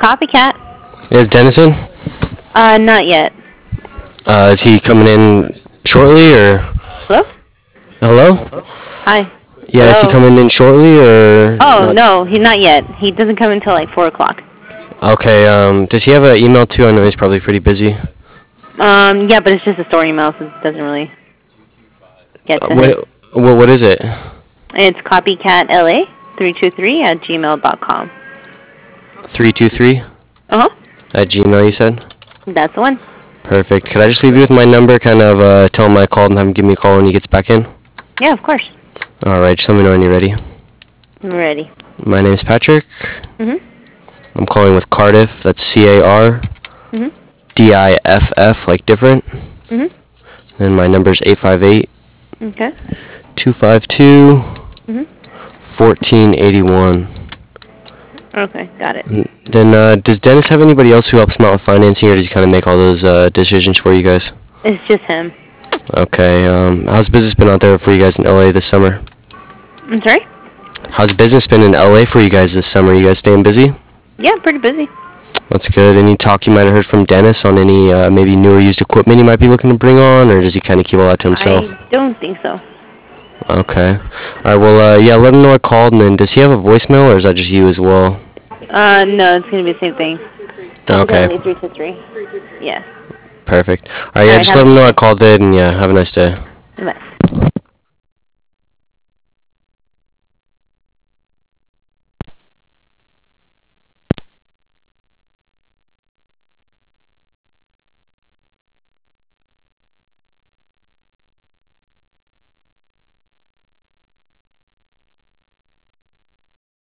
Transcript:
Copycat. Is Dennison? Not yet. Is he coming in shortly or? Hello? Hello? Hi. Yeah, is he Hello? coming in shortly or? Oh, not? no, he's not yet. He doesn't come until like 4 o'clock. Okay, does he have an email too? I know he's probably pretty busy. Yeah, but it's just a store email, so it doesn't really get to him. What is it? It's copycatla323@gmail.com. 323 Uh-huh. at Gmail, you said? That's the one. Perfect. Could I just leave you with my number, kind of tell him I called and have him give me a call when he gets back in? Yeah, of course. Alright, just let me know when you're ready. I'm ready. My name's Patrick. Mm-hmm. I'm calling with Cardiff. That's C-A-R. Mm-hmm. D-I-F-F, like different. Mm-hmm. And my number's 858 Okay. 252 Mm-hmm. 1481. Okay, got it. Then, does Dennis have anybody else who helps him out with financing, or does he kind of make all those decisions for you guys? It's just him. Okay, how's business been out there for you guys in LA this summer? I'm sorry? How's business been in LA for you guys this summer? You guys staying busy? Yeah, pretty busy. That's good. Any talk you might have heard from Dennis on any maybe new or used equipment he might be looking to bring on, or does he kind of keep all that to himself? I don't think so. Okay. Alright, well, yeah, let him know I called, and then does he have a voicemail, or is that just you as well? No, it's going to be the same thing. Okay. Only 323. Yeah. Perfect. Alright, yeah, Alright, just have let a him good know I day. called it, and yeah, have a nice day. Bye.